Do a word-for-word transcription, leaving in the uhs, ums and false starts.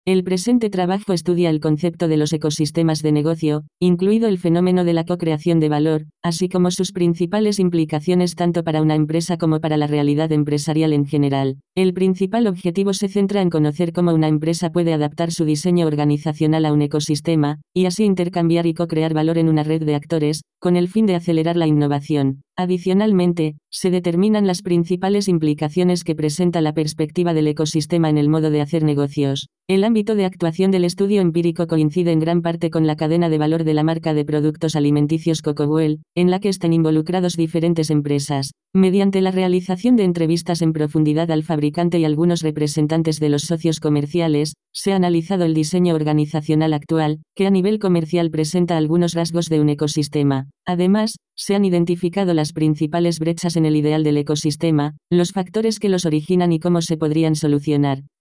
El presente trabajo estudia el concepto de los ecosistemas de negocio, incluido el fenómeno de la co-creación de valor, así como sus principales implicaciones tanto para una empresa como para la realidad empresarial en general. El principal objetivo se centra en conocer cómo una empresa puede adaptar su diseño organizacional a un ecosistema, y así intercambiar y co-crear valor en una red de actores, con el fin de acelerar la innovación. Adicionalmente, se determinan las principales implicaciones que presenta la perspectiva del ecosistema en el modo de hacer negocios. El ámbito de actuación del estudio empírico coincide en gran parte con la cadena de valor de la marca de productos alimenticios CocoWell, en la que están involucrados diferentes empresas. Mediante la realización de entrevistas en profundidad al fabricante y algunos representantes de los socios comerciales, se ha analizado el diseño organizacional actual, que a nivel comercial presenta algunos rasgos de un ecosistema. Además, se han identificado las principales brechas en el ideal del ecosistema, los factores que los originan y cómo se podrían solucionar.